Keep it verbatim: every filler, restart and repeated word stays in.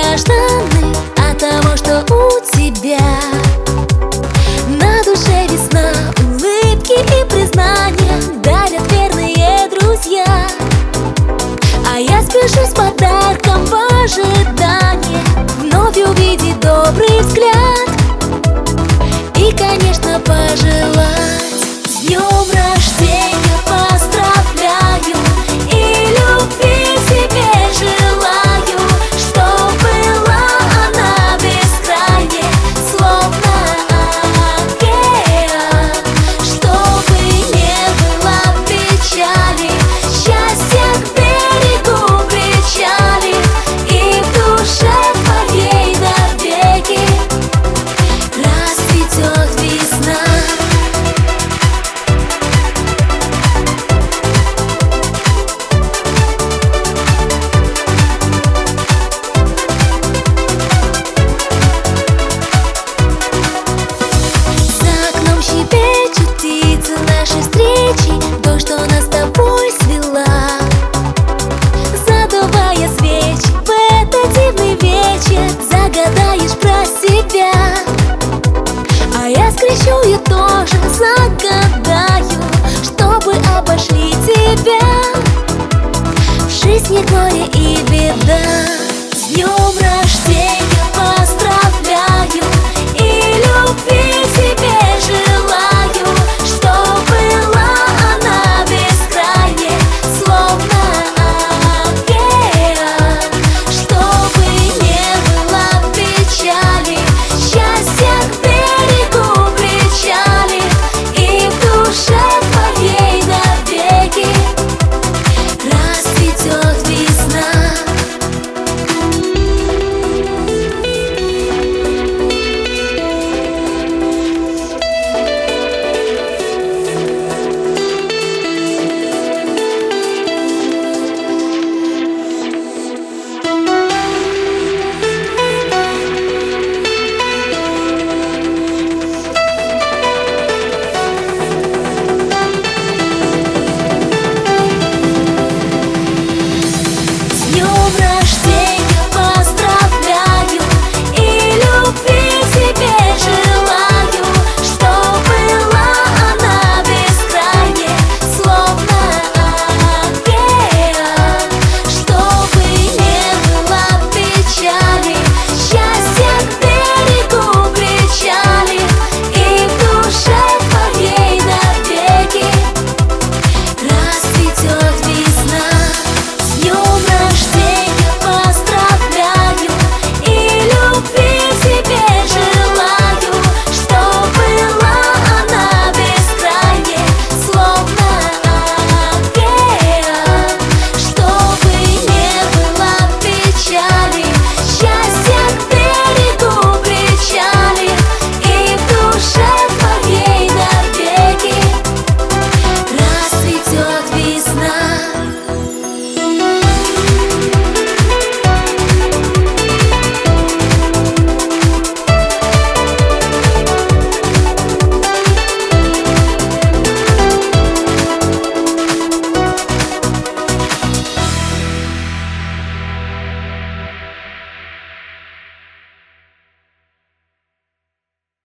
долгожданный от того, что у тебя на душе весна. Улыбки и признания дарят верные друзья, а я спешу с подарком в ожидании вновь увидеть добрый взгляд и, конечно, пожелать: с днем рождения поздравляю и любви тебе желаю, чтоб была она бескрайней, словно океан, чтобы не было печали, счастье к берегу причали, и в душе твоей навеки расцветет весна. Щебечут птицы нашей встречи, то, что нас с тобой свела, задувая свечи в этот дивный вечер, загадаешь про себя, а я скрещу и тоже загадаю, чтобы обошли тебя в жизни горе и беда. С днем рождения!